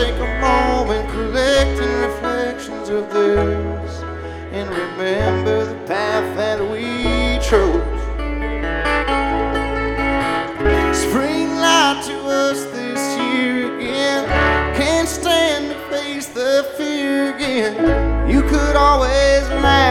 take a moment collecting reflections of theirs and remember the path that we chose. Spring lied to us this year again. Can't stand to face the fear again. You could always laugh